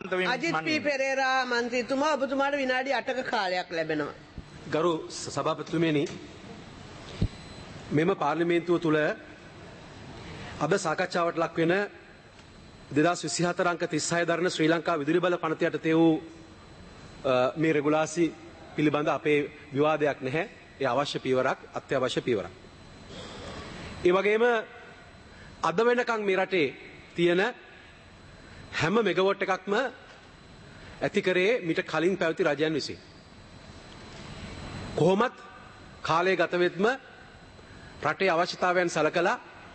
Ajith P Perera මන්ත්‍රීතුමා ඔබතුමාට විනාඩි 8ක කාලයක් ලැබෙනවා. ගරු සභාපතිතුමනි, මෙම පාර්ලිමේන්තුව තුළ අද සාකච්ඡාවට ලක් වෙන 2024 අංක 36 දරන ශ්‍රී ලංකා විදුලි බල පනත යටතේ වූ මේ රෙගුලාසි පිළිබඳ අපේ විවාදයක් නැහැ. ඒ අවශ්‍ය පියවරක්, අත්‍යවශ්‍ය පියවරක්. ඒ වගේම අද වෙනකන් මේ රටේ තියෙන හැම මෙගවොට් එකක්ම ඇති කරේ මීට කලින් පැවති රජයන් විසින්. කොහොමත් කාලය ගත වෙත්ම රටේ අවශ්‍යතාවයන් සලකලා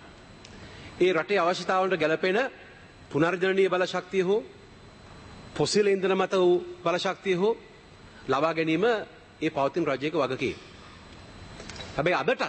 ඒ රටේ අවශ්‍යතාවන්ට ගැලපෙන පුනර්ජනනීය බල ශක්තිය හෝ ෆොසිල් ඉන්ධන මත වූ බල ශක්තිය හෝ ලබා ගැනීම ඒ පවතින රජයක වගකීම. හැබැයි අදටත්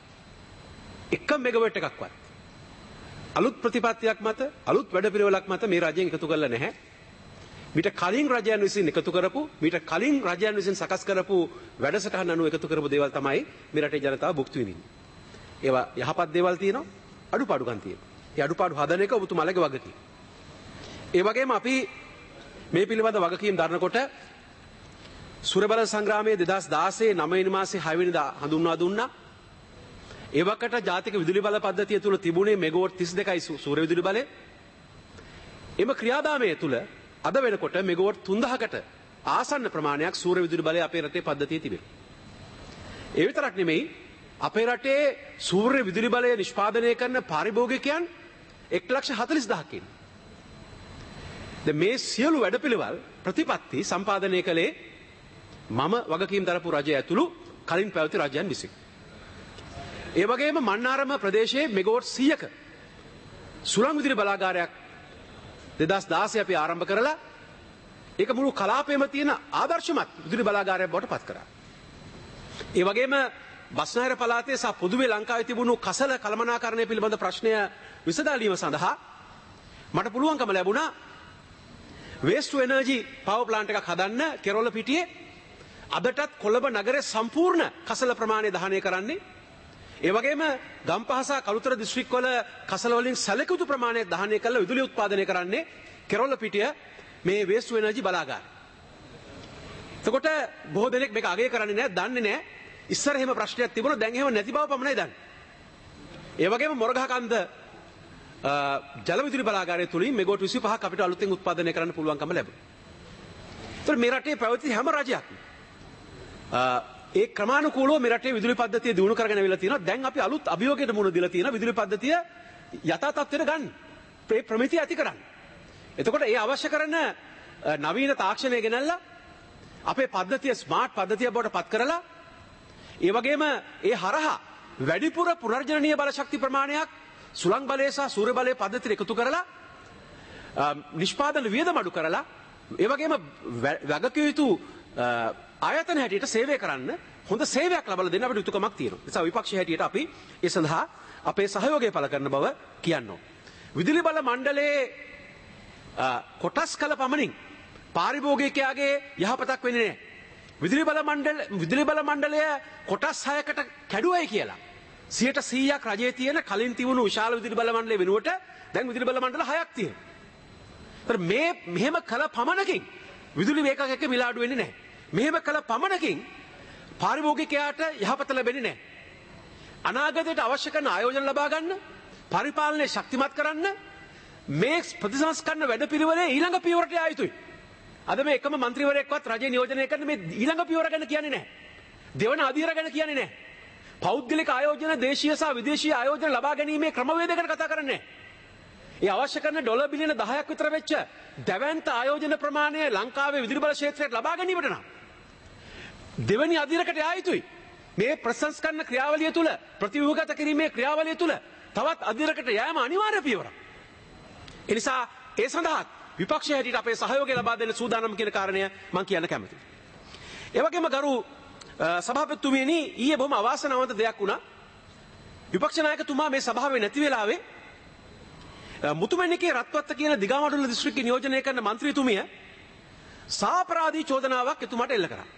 එක මෙගවොට් එකක්වත් අලුත් ප්‍රතිපත්තියක් මත අලුත් වැඩපිළිවෙලක් මත මේ රජයෙන් එකතු කරලා නැහැ. මීට කලින් රජයන් විසින් එකතු කරපු මීට කලින් රජයන් විසින් සකස් කරපු වැඩසටහන් අනුව එකතු කරපු දේවල් තමයි මේ රටේ ජනතාව භුක්ති විඳින්නේ. ඒවා යහපත් දේවල් තියෙනවා, අඩුපාඩුකම් තියෙනවා. ඒ අඩුපාඩු හදන එක ඔබතුමාලගේ වගකීම. ඒ වගේම අපි මේ පිළිබඳ වගකීම් දරනකොට සූර්යබල සංග්‍රාමයේ 2016 9 වෙනි මාසේ 6 වෙනිදා හඳුන්වා දුන්නා. ඒ වකට ජාතික විදුලි බල පද්ධතිය තුල තිබුණේ මෙගාවොට් 32යි සූර්ය විදුලි බලය. එම ක්‍රියාදාමයේ තුල අද වෙනකොට මෙගාවොට් 3000කට ආසන්න ප්‍රමාණයක් සූර්ය විදුලි බලය අපේ රටේ පද්ධතියේ තිබෙනවා. ඒ විතරක් නෙමෙයි, අපේ රටේ සූර්ය විදුලි බලය නිෂ්පාදනය කරන පාරිභෝගිකයන් 1,40,000ක් ඉන්නවා. දැන් මේ සියලු වැඩපිළිවෙල් ප්‍රතිපත්ති සම්පාදනය කළේ මම වගකීම් දරපු රජය ඇතුළු කලින් පැවති රජයන් විසින්. ඒ වගේම මන්නාරම ප්‍රදේශයේ මෙගාවොට් 100ක සුළං විදුලි බලාගාරයක් 2016 අපි ආරම්භ කරලා ඒක මුළු කලාපයේම තියෙන ආදර්ශමත් විදුලි බලාගාරයක් බවට පත් කරා. ඒ වගේම බස්නාහිර පළාතේ සහ පොදුවේ ලංකාවේ තිබුණු කසල කළමනාකරණය පිළිබඳ ප්‍රශ්නය විසඳාලීම සඳහා මට පුළුවන්කම ලැබුණා waste to energy power plant එකක් හදන්න කෙරොල්ල පිටියේ. අදටත් කොළඹ නගරයේ සම්පූර්ණ කසල ප්‍රමාණය දහනය කරන්නේ. ඒ වගේම ගම්පහ සහ කළුතර දිස්ත්‍රික්කවල කසල වලින් සැලකුතු ප්‍රමාණයක් දහනය කරලා විදුලි උත්පාදනය කරන්නේ කෙරොල්ල පිටිය මේ waste to energy බලාගාර. එතකොට බොහෝ දෙනෙක් මේක අගය කරන්නේ නැහැ, දන්නේ නැහැ. ඉස්සර එහෙම ප්‍රශ්නයක් තිබුණා, දැන් එහෙම නැති බව පමණයි දන්නේ. ඒ වගේම මොරගහකන්ද ජල විදුලි බලාගාරය තුලින් මෙගාවොට් 25ක් අපිට අලුතෙන් උත්පාදනය කරන්න පුළුවන්කම ලැබුණා. ඒතර මේ රටේ පැවති හැම රජයක්ම ඒ ක්‍රමානුකූලව මේ රටේ විදුලි පද්ධතිය දියුණු කරගෙන අවිලා තියෙනවා. දැන් අපි අලුත් අභියෝගයකට මුහුණ දීලා තියෙනවා විදුලි පද්ධතිය යථා තත්ත්වයට ගන්න. මේ ප්‍රමිතිය ඇති කරන්න. එතකොට ඒ අවශ්‍ය කරන නවීන තාක්ෂණය ගෙනල්ලා අපේ පද්ධතිය ස්මාර්ට් පද්ධතිය බවට පත් කරලා ඒ වගේම ඒ හරහා වැඩිපුර පුනර්ජනනීය බල ශක්ති ප්‍රමාණයක් සුළං බලය සහ සූර්ය බලය පද්ධතියට එකතු කරලා නිෂ්පාදන වියදම අඩු කරලා ඒ වගේම වගකිය යුතු ආයතන හැටියට සේවය කරන්න හොඳ සේවයක් ලබා දෙන්න අපිට යුතුකමක් තියෙනවා. ඒ නිසා විපක්ෂ හැටියට අපි ඒ සඳහා අපේ සහයෝගය පළ කරන බව කියනවා. විදුලි බල මණ්ඩලයේ කොටස් කළ පමණින් පාරිභෝගිකයාගේ යහපතක් වෙන්නේ නැහැ. විදුලි බල මණ්ඩලය කොටස් 6කට කැඩුවයි කියලා 100% රජයේ තියෙන කලින් තිබුණු විශාල විදුලි බල මණ්ඩලය වෙනුවට දැන් විදුලි බල මණ්ඩල 6ක් තියෙනවා. ඒතර මෙහෙම කළ පමණකින් විදුලි ඒකකයක මිල අඩු වෙන්නේ නැහැ. මෙහෙම කළ පමණකින් පාරිභෝගිකයාට යහපත ලැබෙන්නේ නැහැ. අනාගතයට අවශ්‍ය කරන ආයෝජන ලබා ගන්න, පරිපාලනය ශක්තිමත් කරන්න මේ ප්‍රතිසංස්කරණ වැඩපිළිවෙලේ ඊළඟ පියවරට යා යුතුයි. අද මේ එකම മന്ത്രിවරයෙක්වත් රජය නියෝජනය කරන මේ ඊළඟ පියවර ගැන කියන්නේ නැහැ. දෙවන අධීර ගැන කියන්නේ නැහැ. පෞද්ගලික ආයෝජන, දේශීය සහ විදේශීය ආයෝජන ලබා ගැනීමේ ක්‍රමවේද ගැන කතා කරන්නේ නැහැ. ඒ අවශ්‍ය කරන ඩොලර් බිලියන 10ක් විතර වෙච්ච දැවැන්ත ආයෝජන ප්‍රමාණය ලංකාවේ විදුලි බල ක්ෂේත්‍රයට ලබා ගැනීමට නම් දෙවැනි අධීරකට යා යුතුයි. මේ ප්‍රසංස්කරණ ක්‍රියාවලිය තුල, ප්‍රතිව්‍යුහගත කිරීමේ ක්‍රියාවලිය තුල තවත් අධීරකට යෑම අනිවාර්ය පියවරක්. ඒ නිසා ඒ සඳහා විපක්ෂ හැටියට අපේ සහයෝගය ලබා දෙන්න සූදානම් කියන කාරණය මම කියන්න කැමතියි. ඒ වගේම ගරු සභාපතිතුමියනි, ඊයේ බොහොම අවාසනාවන්ත දෙයක් වුණා. විපක්ෂ නායකතුමා මේ සභාවේ නැති වෙලාවේ මුතුමැණිකේ රත්වත්ත කියන දිගමඩුල්ල දිස්ත්‍රික්කයේ නියෝජනය කරන මන්ත්‍රීතුමිය සාපරාධී චෝදනාවක් එතුමාට එල්ල කරා.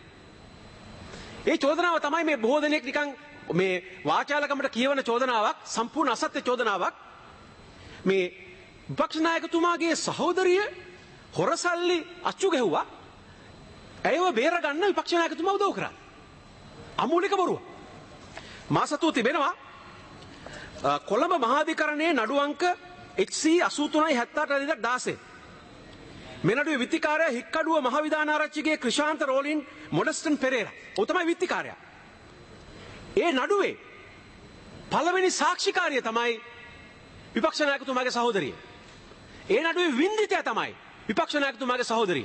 ඒ චෝදනාව තමයි මේ බොහෝ දෙනෙක් නිකන් මේ වාචාලකමට කියවන චෝදනාවක්, සම්පූර්ණ අසත්‍ය චෝදනාවක්. මේ විපක්ෂ නායකතුමාගේ සහෝදරිය හොරසල්ලි අච්චු ගැහුවා. ඇයව බේර ගන්න විපක්ෂ නායකතුමා උදව් කරා. අමූලික බොරුව. මා සතුව තිබෙනවා කොළඹ මහාධිකරණයේ නඩු අංක HC 83/78/16. මේ නඩුවේ විත්තිකාරයා හික්කඩුව මහවිධානාරච්චිගේ ක්‍රිෂාන්ත රෝලින් මොඩස්ටන් පෙරේරා. ඔහු තමයි විත්තිකාරයා. ඒ නඩුවේ පළවෙනි සාක්ෂිකාරිය තමයි විපක්ෂ නායකතුමාගේ සහෝදරිය. ඒ නඩුවේ වින්දිතය තමයි විපක්ෂ නායකතුමාගේ සහෝදරිය.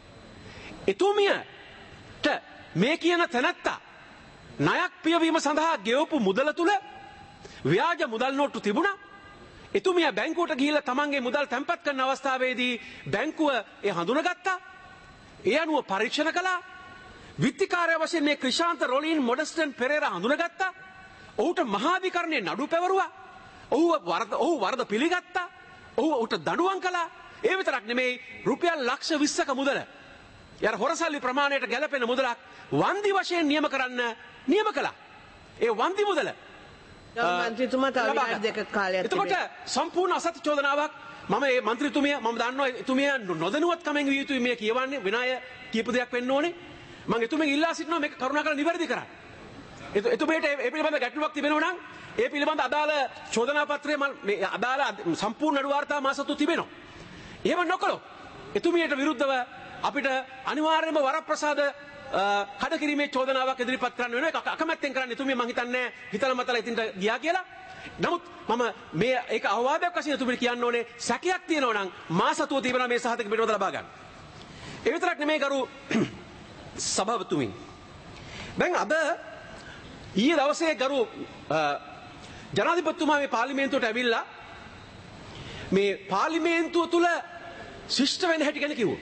එතුමියට මේ කියන තැනැත්තා ණයක් පියවීම සඳහා ගෙවපු මුදල තුල ව්‍යාජ මුදල් නෝට්ටු තිබුණා. එතුමිය බැංකුවට ගිහිල්ලා තමන්ගේ මුදල් තැන්පත් කරන අවස්ථාවේදී බැංකුව ඒ හඳුනගත්තා. ඒ අනුව පරීක්ෂණ කළා. විත්තිකාරය වශයෙන් මේ ක්‍රිෂාන්ත රොලින් මොඩස්ටන් පෙරේරා හඳුනගත්තා. ඔහුට මහාධිකරණයේ නඩු පැවරුවා. ඔහු වරද පිළිගත්තා. ඔහුට දඬුවම් කළා. ඒ විතරක් නෙමෙයි රුපියල් ලක්ෂ 20ක මුදල යර හොරසල්ලි ප්‍රමාණයට ගැලපෙන මුදලක් වන්දි වශයෙන් නියම කරන්න නියම කළා. ඒ වන්දි මුදල මන්ත්‍රීතුමා තව විනාඩි දෙකක කාලයක් තිබෙනවා. එතකොට සම්පූර්ණ අසත්‍ය චෝදනාවක් මම මේ මන්ත්‍රීතුමිය මම දන්නවා එතුමිය නොදැනුවත්කමෙන් විය යුතුයි මේ කියවන්නේ විනාය කියපු දෙයක් වෙන්න ඕනේ. මම එතුමියගෙන් ඉල්ලා සිටිනවා මේක කරුණාකරලා නිවැරදි කරන්න. එතුමියට ඒ පිළිබඳ ගැටලුවක් තිබෙනවා නම් ඒ පිළිබඳ අදාළ චෝදනා පත්‍රය මේ අදාළ සම්පූර්ණ නඩු වාර්තා මා සතු තිබෙනවා. එහෙම නොකළොත් එතුමියට විරුද්ධව අපිට අනිවාර්යයෙන්ම වරප්‍රසාද කඩකිරීමේ චෝදනාවක් ඉදිරිපත් කරන්න වෙනවා. ඒක අකමැත්තෙන් කරන්නේ එතුමිය මං හිතන්නේ හිතලා මතලා ඉතින්ට ගියා කියලා. නමුත් මම මේ ඒක අවවාදයක් වශයෙන් එතුමියට කියන්න ඕනේ සැකයක් තියෙනවා නම් මා සතුව තිබෙනවා මේ සහතික පිටවත ලබා ගන්න. ඒ විතරක් නෙමෙයි කරු සභාපතිතුමනි. දැන් අද ඊයේ දවසේ ගරු ජනාධිපතිතුමා මේ පාර්ලිමේන්තුවට ඇවිල්ලා මේ පාර්ලිමේන්තුව තුල ශිෂ්ට වෙන්න හැටි ගැන කිව්වා.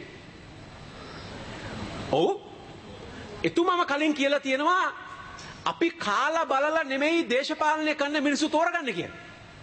ඔව් එතුමාම කලින් කියලා තියෙනවා අපි කාලා බලලා නෙමෙයි දේශපාලනය කරන්න මිනිස්සු තෝරගන්න කියලා.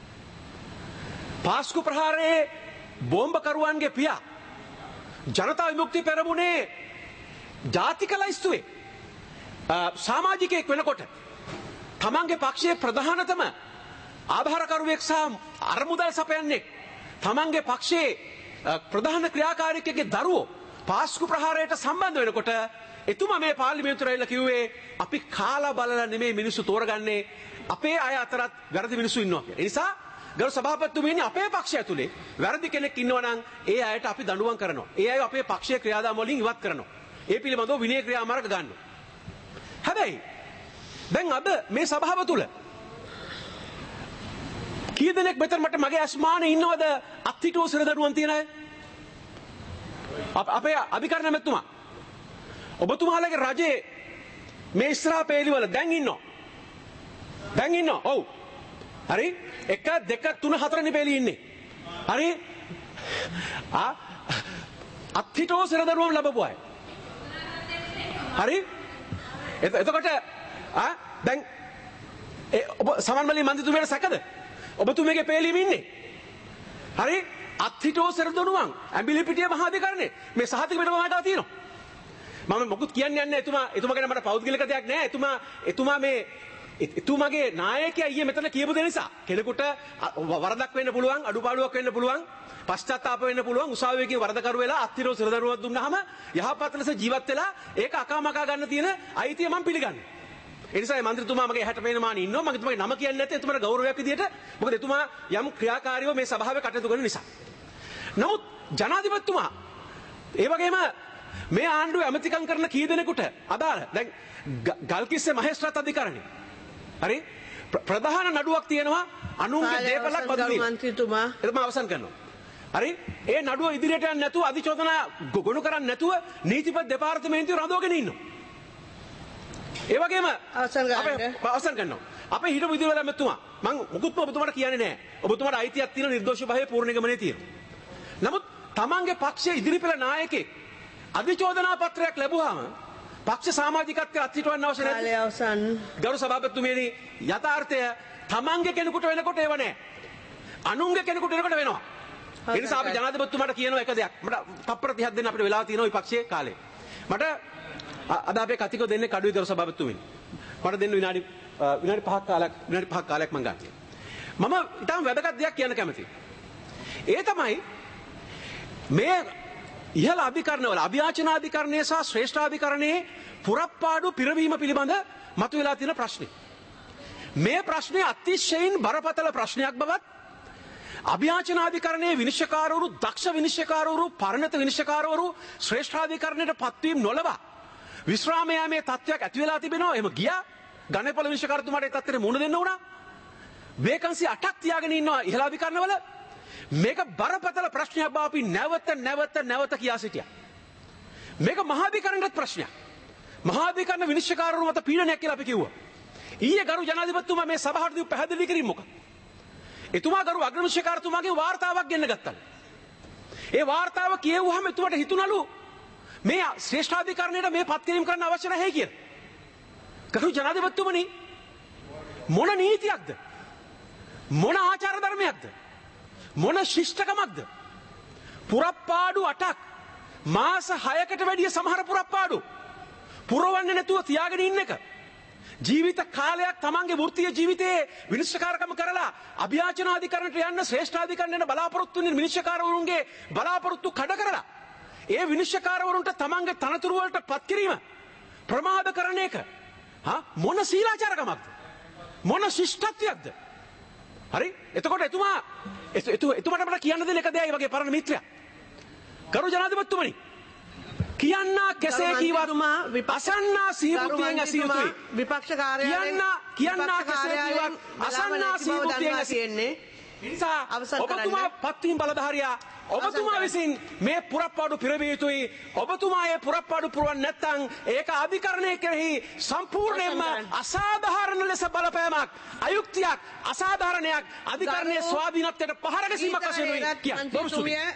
පාස්කු ප්‍රහාරයේ බෝම්බකරුවන්ගේ පියා ජනතා විමුක්ති පෙරමුණේ ජාතික ලයිස්තුවේ සමාජිකයෙක් වෙනකොට තමන්ගේ පක්ෂයේ ප්‍රධානතම ආධාරකරුවෙක් සහ අරමුදල් සපයන්නේ තමන්ගේ පක්ෂයේ ප්‍රධාන ක්‍රියාකාරිකයෙක්ගේ දරුවෝ පාස්කු ප්‍රහාරයට සම්බන්ධ වෙනකොට එතුමා මේ පාර්ලිමේන්තුවට ඇවිල්ලා කිව්වේ අපි කාලා බලලා නෙමෙයි මිනිස්සු තෝරගන්නේ අපේ අය අතරත් වැරදි මිනිස්සු ඉන්නවා කියලා. ඒ නිසා ගරු සභාපතිතුමනි අපේ පක්ෂය ඇතුලේ වැරදි කෙනෙක් ඉන්නවා නම් ඒ අයට අපි දඬුවම් කරනවා. ඒ අය අපේ පක්ෂයේ ක්‍රියාදාම වලින් ඉවත් කරනවා. ඒ පිළිබඳව විනය ක්‍රියාමාර්ග ගන්නවා. හැබැයි දැන් අද මේ සභාව තුල කී දෙනෙක් මෙතන මට මගේ අස්මානේ ඉන්නවද අත්හිටුව සිරදරුවන් තියන අය? අපේ අධිකරණ මැතිතුමා ඔබතුමාලගේ රජේ මේ ඉස්සරහා පේලිවල දැන් ඉන්නවා. ඔව්. හරි? 1 2 3 4 නේ පේලි ඉන්නේ. හරි? අත්හිටුව සිරදරුවන් ලැබපු අය. හරි? එතකොට දැන් ඔබ සමන්මලී මන්ත්‍රීතුමියට සැකද? ඔබතුමියගේ පේලිම ඉන්නේ. හරි? අත්හිටුව සිරදරුවන් ඇඹිලිපිටිය මහාධිකරණේ මේ සහතික පිටම මාටව තියෙනවා. මම මොකුත් කියන්නේ නැහැ එතුමා ගැන මට පෞද්ගලික දෙයක් නැහැ. එතුමාගේ නායකයා ඊයේ මෙතන කියපු දේ නිසා කෙනෙකුට වරදක් වෙන්න පුළුවන්, අඩුපාඩුවක් වෙන්න පුළුවන්, පශ්චාත්තාප වෙන්න පුළුවන්. උසාවියකින් වරදකරු වෙලා අත්හිටුව සිරදරුවක් දුන්නාම යහපත් ලෙස ජීවත් වෙලා ඒක අකාමකා ගන්න තියෙන අයිතිය මම පිළිගන්නවා. ඒ නිසා මන්ත්‍රීතුමා මගේ හැට පේන මානේ ඉන්නවා. මම එතුමාගේ නම කියන්නේ නැත්නම් එතුමාට ගෞරවයක් විදියට මොකද එතුමා යම් ක්‍රියාකාරීව මේ සභාවේ කටයුතු කරන නිසා. නමුත් ජනාධිපතිතුමා ඒ වගේම මේ ආණ්ඩුවේ ඇමතිකම් කරන කී දෙනෙකුට අදාළ දැන් ගල්කිස්සේ මහේස්ත්‍රාත් අධිකරණය හරි ප්‍රධාන නඩුවක් තියෙනවා අනුන්ගේ දේපලක් බදු මන්ත්‍රීතුමා ඒක මම අවසන් කරනවා. හරි ඒ නඩුව ඉදිරියට යන්නේ නැතුව අධිචෝදනා ගොනු කරන්නේ නැතුව නීතිපති දෙපාර්තමේන්තුව රඳවගෙන ඉන්නවා. ඒ වගේම අවසන් කරනවා. අපේ හිටපු ඉදිරියට මැතිතුමා මම මුකුත්ම ඔබතුමාට කියන්නේ නැහැ. ඔබතුමාට අයිතියක් තියෙන නිර්දෝෂී භාවයේ පූර්ණ නිගමනයේ තියෙනවා. නමුත් තමන්ගේ පක්ෂයේ ඉදිරිපෙළ නායකයෙක් අධිචෝදනා පත්‍රයක් ලැබුවාම පක්ෂ සමාජිකත්වයේ අත්හිටවන්න අවශ්‍ය නැහැ. කාලය අවසන්. ගරු සභාපතිතුමියනි යථාර්ථය තමන්ගේ කෙනෙකුට වෙනකොට ඒව නැහැ. අනුන්ගේ කෙනෙකුට වෙනකොට වෙනවා. ඒ නිසා අපි ජනාධිපතිතුමාට කියනවා එක දෙයක්. මට තප්පර 30ක් දෙන්න අපිට වෙලා තියෙනවා විපක්ෂයේ කාලේ. මට අද අපේ කතිකෝ දෙන්නේ කඩුවේ ගරු සභාපතිතුමියනි. මට දෙන්න විනාඩි 5ක් කාලයක් මම ගන්නවා. මම ඊටම වැදගත් දෙයක් කියන්න කැමතියි. ඒ තමයි මේ ඉහළ අධිකරණවල අභියාචනාධිකරණය සහ ශ්‍රේෂ්ඨාධිකරණයේ පුරප්පාඩු පිරවීම පිළිබඳ මතුවලා තියෙන ප්‍රශ්නේ. මේ ප්‍රශ්නේ අතිශයින් බරපතල ප්‍රශ්නයක් බවත් අභියාචනාධිකරණයේ විනිශ්චයකාරවරු දක්ෂ විනිශ්චයකාරවරු පරිණත විනිශ්චයකාරවරු ශ්‍රේෂ්ඨාධිකරණයට පත්වීම නොලබා විශ්‍රාම යාමේ තත්ත්වයක් ඇති වෙලා තිබෙනවා. එහෙම ගියා ගණේපොළ විනිශ්චයකාරතුමාට ඒ තත්ත්වෙට මුහුණ දෙන්න උනා. වේකන්සි 8ක් තියාගෙන ඉන්නවා ඉහළ අධිකරණවල. මේක බරපතල ප්‍රශ්නයක් බව අපි නැවත කියා සිටියා. මේක මහාධිකරණයට ප්‍රශ්නයක්. මහාධිකරණ විනිශ්චයකාරවරු මත පීඩනයක් කියලා අපි කිව්වා. ඊයේ ගරු ජනාධිපතිතුමා මේ සභාවට දීපු පැහැදිලි කිරීම මොකක්ද? එතුමා ගරු අග්‍ර විනිශ්චයකාරතුමාගේ වාර්තාවක් ගෙන්න ගත්තා. ඒ වාර්තාව කියවුවාම එතුමාට හිතුණලු මේ ශ්‍රේෂ්ඨාධිකරණයට මේ පත් කිරීම කරන්න අවශ්‍ය නැහැ කියලා. ගරු ජනාධිපතිතුමනි මොන නීතියක්ද? මොන ආචාර ධර්මයක්ද? මොන ශිෂ්ටකමක්ද? පුරප්පාඩු 8ක් මාස 6කට වැඩිය සමහර පුරප්පාඩු පුරවන්නේ නැතුව තියාගෙන ඉන්න එක. ජීවිත කාලයක් තමන්ගේ වෘත්තීය ජීවිතයේ විනිශ්චයකාරකම කරලා අභියාචනාධිකරණයට යන්න ශ්‍රේෂ්ඨාධිකරණයට බලාපොරොත්තු වෙන විනිශ්චයකාරවරුන්ගේ බලාපොරොත්තු කඩ කරලා ඒ විනිශ්චයකාරවරුන්ට තමන්ගේ තනතුරු වලට පත් කිරීම ප්‍රමාද කරන එක මොන සීලාචාරකමක්ද? මොන ශිෂ්ටත්වයක්ද? හරි? එතකොට එතුමාට අපිට කියන්න දෙන එක දෙයයි වගේ පරණ මිත්‍රයා. ගරු ජනාධිපතිතුමනි කියන්නා කෙසේ කීවත් අසන්නා සිහිබුද්ධියෙන් ඇසිය යුතුයි. විපක්ෂ කාර්යාලයේ කියන්නා කෙසේ කීවත් අසන්නා සිහිබුද්ධියෙන් ඇසියෙන්නේ. නිසා ඔබතුමා පත්වීම් බලධාරියා ඔබතුමා විසින් මේ පුරප්පාඩු පිරවිය යුතුයි. ඔබතුමා ඒ පුරප්පාඩු පුරවන්නේ නැත්නම් ඒක අධිකරණය කෙරෙහි සම්පූර්ණයෙන්ම අසාධාරණ ලෙස බලපෑමක් අයුක්තියක් අසාධාරණයක් අධිකරණයේ ස්වාධීනත්වයට පහර ගැසීමක් වශයෙන් කියන්නේ.